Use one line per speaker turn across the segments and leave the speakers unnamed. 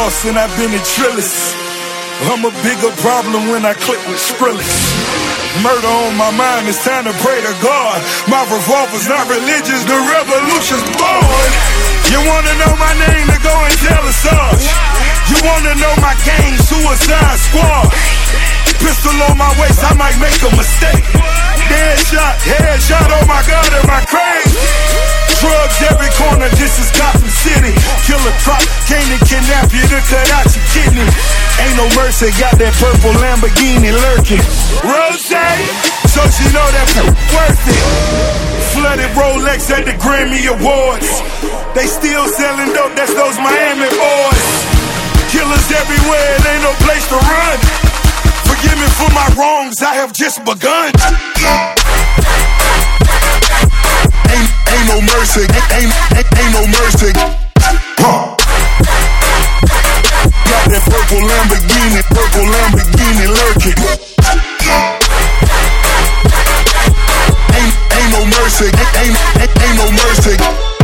lost and I've been in Trillis. I'm a bigger problem when I click with Skrillex. Murder on my mind, it's time to pray to God. My revolver's not religious, the revolution's born. You wanna know my name, then go and tell us us. You wanna know my gang, Suicide Squad. Pistol on my waist, I might make a mistake. Headshot, oh my God, am I crazy? Drugs every corner, this is Gotham City. Killer prop, came to kidnap you to cut out your kidney. Ain't no mercy, got that purple Lamborghini lurking. Rose, so she know that worth it. Flooded Rolex at the Grammy Awards. They still selling dope, that's those Miami boys. Killers everywhere, it ain't no place to run. Forgive me for my wrongs, I have just begun. Ain't no mercy, ain't no mercy. Got that purple Lamborghini lurking. Ain't no mercy, ain't no mercy.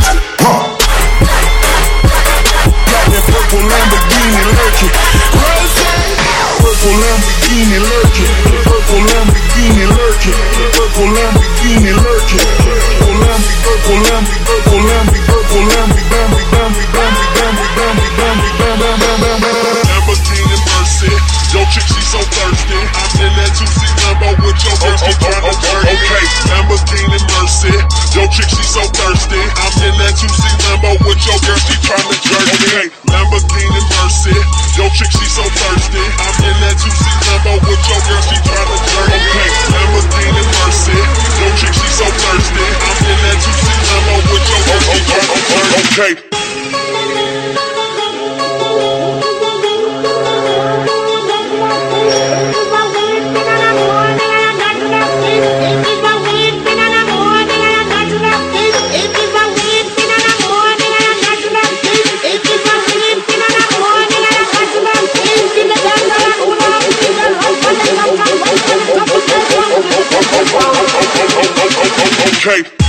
Got that purple Lamborghini lurking. Purple Lamborghini lurking. Purple Lamborghini lurking. Purple Lamborghini lurking. Purple Lamborghini Mercy. Yo chick, she so thirsty. I'm in that 2C Lambo with your girl, she tryna jerk. Okay, Lamborghini Mercy. Yo chick, she so thirsty. I'm in that 2C Lambo with your girl, she tryna jerk. Okay, Lamborghini Mercy. Yo chick, she so thirsty. I'm in that 2C Lambo with your girl, she tryna jerk. Okay, Lamborghini Mercy. Yo chick, she so thirsty. I'm in that 2C Lambo with your girl, she tryna jerk. Okay. Okay.